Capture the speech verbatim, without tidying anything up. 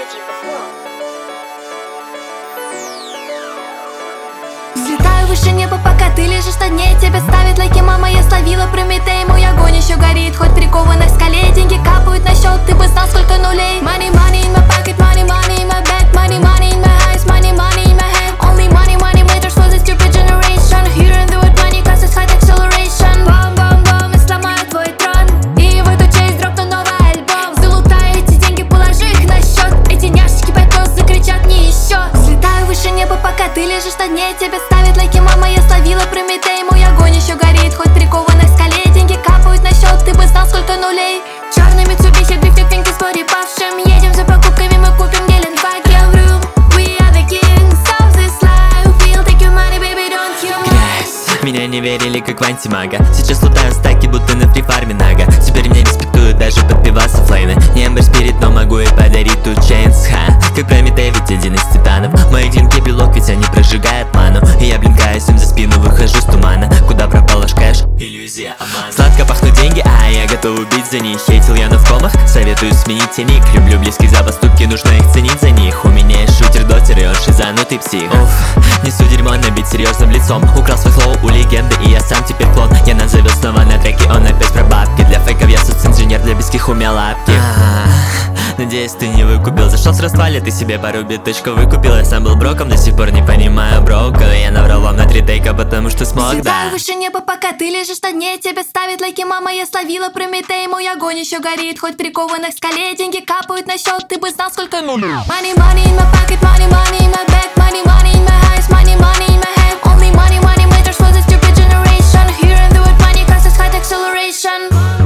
Взлетаю выше неба, пока ты лежишь на дне. Тебя ставит лайки, мама, я словила Прометей. Мой огонь еще горит, хоть прикованных к скале. Деньги капают на счет, ты бы знал, сколько нулей. Money, money in my pocket, money, money in my bag. Money, money in my eyes, money, money in my head. Only money, money matters for the stupid generation. Here and do it money, cause it's high acceleration. Бам, бам, бам, и сломаю твой трон. И в эту честь дропну новый альбом. Залутай эти деньги, положи их на счет. Эти няшечки пойдут, закричат мне еще. Взлетаю выше неба, пока ты лежишь на дне. Тебя ставит лайки, мама, я словила Прометей. Мой огонь еще горит, хоть прикованных к скале. Деньги капают на счет, ты бы знал, сколько нулей. Черный Mitsubishi дрифтит пинки с погибавшим. Едем за покупками, мы купим Геленваген. We are the kings of this life. We'll take your money, baby, don't you mind. Меня не верили, как в антимага. Сейчас лутаю стаки, будто на фрифарме нага. Теперь меня респектуют даже под пиваса флейны. Не Эмбер Спирит, но могу и подарить тут Чейнс, ха. Как Прометей, ведь один из титанов. Мои клинки белок, ведь они прожигают ману. И я блинкаюсь им за спину, выхожу с тумана. Куда пропал ваш кэш? Иллюзия обмана. Сладко пахнут деньги, а я готов убить за них. Хейтил я, но в комах, советую сменить тени. Люблю близких за поступки, нужно их ценить за них. У меня есть шутер-дотер, и он шизанутый псих. Уф, несу дерьмо, набить серьезным лицом. Украл свой флоу у легенды, и я сам теперь клон. Я назовет снова на треке, он опять про бабки. Для фейков я соц-инженер, для близких у меня лапки. Надеюсь, ты не выкупил. Зашел с распали, ты себе пару биточку выкупил. Я сам был броком, до сих пор не понимаю брок. Когда я наврал вам на три тейка, потому что смог, да. Взлетаю выше неба, пока ты лежишь на дне. Тебя ставит лайки, мама, я словила Прометей. Мой огонь еще горит, хоть прикованных к скале. Деньги капают на счет, ты бы знал, сколько нулей. Money, money in my pocket, money, money in my bag. Money, money in my eyes, money, money in my head. Only money, money matters for the stupid generation. Here and do it money, cause it's high acceleration.